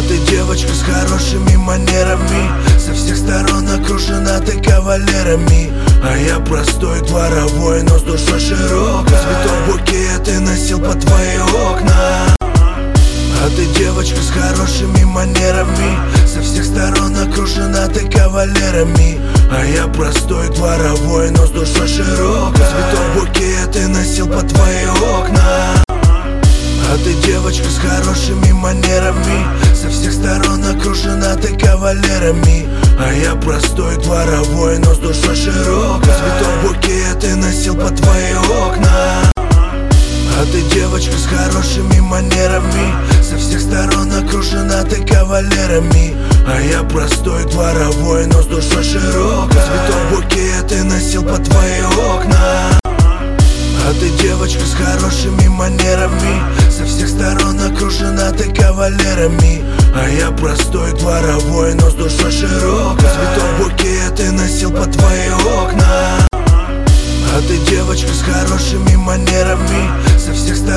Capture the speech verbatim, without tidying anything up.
ты девочка с хорошими манерами, со всех сторон окружена ты кавалерами. А я простой дворовой, но с душой широкой. Цветов букет ты носил под твои окна. А ты девочка с хорошими манерами, со всех сторон окружена ты кавалерами. А я простой дворовой, но с душой широкой. Цветов букет ты носил под твои окна. А ты девочка с хорошими манерами, со всех сторон окружена ты кавалерами. А я простой дворовой, но с душой широкой. Цветов букет ты носил под твои окна. А ты девочка с хорошими манерами, со всех сторон окружена ты кавалерами. А я простой дворовой, но с душой широкой. Цветов букет ты носил под твои окна. А ты девочка с хорошими манерами, со всех сторон окружена ты кавалерами. А я простой дворовой, но с душой широкой. Цветов букет ты носил под твои окна. А ты девочка с хорошими манерами, со всех сторон